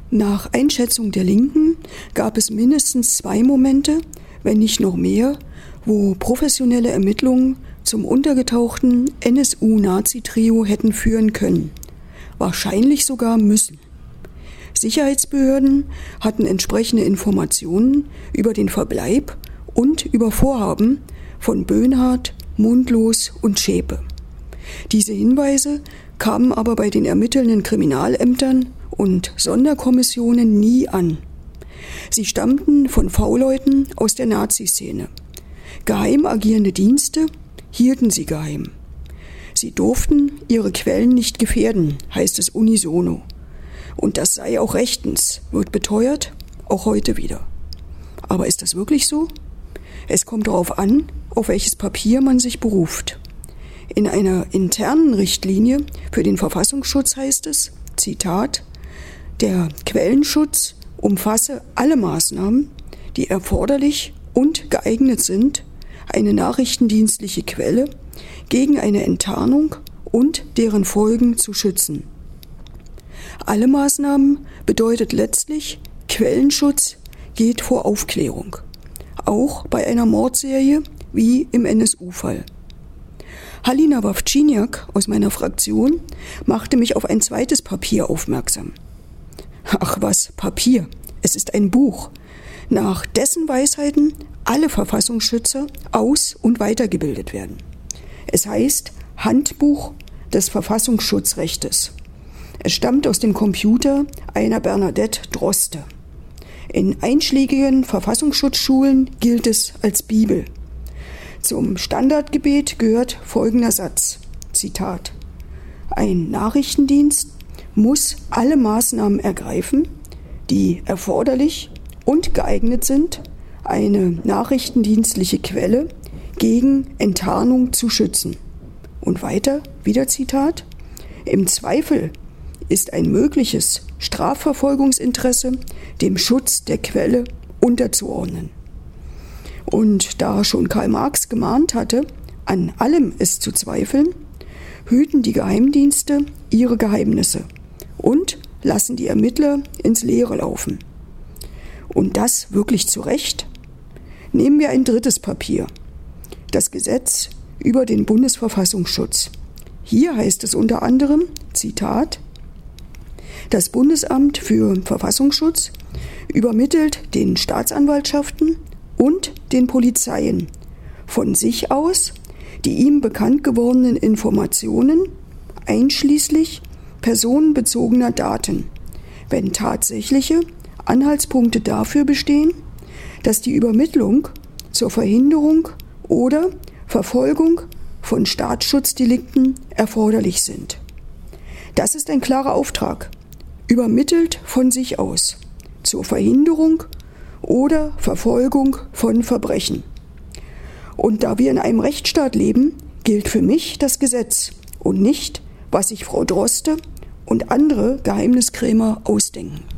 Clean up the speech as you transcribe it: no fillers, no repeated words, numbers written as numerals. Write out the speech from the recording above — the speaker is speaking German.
Nach Einschätzung der Linken gab es mindestens 2 Momente, wenn nicht noch mehr, wo professionelle Ermittlungen zum untergetauchten NSU-Nazi-Trio hätten führen können, wahrscheinlich sogar müssen. Sicherheitsbehörden hatten entsprechende Informationen über den Verbleib und über Vorhaben von Böhnhardt, Mundlos und Zschäpe. Diese Hinweise kamen aber bei den ermittelnden Kriminalämtern und Sonderkommissionen nie an. Sie stammten von V-Leuten aus der Nazi-Szene. Geheim agierende Dienste hielten sie geheim. Sie durften ihre Quellen nicht gefährden, heißt es unisono. Und das sei auch rechtens, wird beteuert, auch heute wieder. Aber ist das wirklich so? Es kommt darauf an, auf welches Papier man sich beruft. In einer internen Richtlinie für den Verfassungsschutz heißt es, Zitat, der Quellenschutz umfasse alle Maßnahmen, die erforderlich und geeignet sind, eine nachrichtendienstliche Quelle gegen eine Enttarnung und deren Folgen zu schützen. Alle Maßnahmen bedeutet letztlich, Quellenschutz geht vor Aufklärung. Auch bei einer Mordserie wie im NSU-Fall. Halina Wawczyniak aus meiner Fraktion machte mich auf ein zweites Papier aufmerksam. Ach was, Papier, es ist ein Buch, nach dessen Weisheiten alle Verfassungsschützer aus- und weitergebildet werden. Es heißt Handbuch des Verfassungsschutzrechtes. Es stammt aus dem Computer einer Bernadette Droste. In einschlägigen Verfassungsschutzschulen gilt es als Bibel. Zum Standardgebet gehört folgender Satz, Zitat, ein Nachrichtendienst muss alle Maßnahmen ergreifen, die erforderlich und geeignet sind, eine nachrichtendienstliche Quelle gegen Enttarnung zu schützen. Und weiter, wieder Zitat, im Zweifel ist ein mögliches Strafverfolgungsinteresse dem Schutz der Quelle unterzuordnen. Und da schon Karl Marx gemahnt hatte, an allem ist zu zweifeln, hüten die Geheimdienste ihre Geheimnisse und lassen die Ermittler ins Leere laufen. Und das wirklich zu Recht? Nehmen wir ein drittes Papier, das Gesetz über den Bundesverfassungsschutz. Hier heißt es unter anderem, Zitat, das Bundesamt für Verfassungsschutz übermittelt den Staatsanwaltschaften und den Polizeien von sich aus die ihm bekannt gewordenen Informationen, einschließlich personenbezogener Daten, wenn tatsächliche Anhaltspunkte dafür bestehen, dass die Übermittlung zur Verhinderung oder Verfolgung von Staatsschutzdelikten erforderlich sind. Das ist ein klarer Auftrag, übermittelt von sich aus, zur Verhinderung oder Verfolgung von Verbrechen. Und da wir in einem Rechtsstaat leben, gilt für mich das Gesetz und nicht, was sich Frau Droste und andere Geheimniskrämer ausdenken.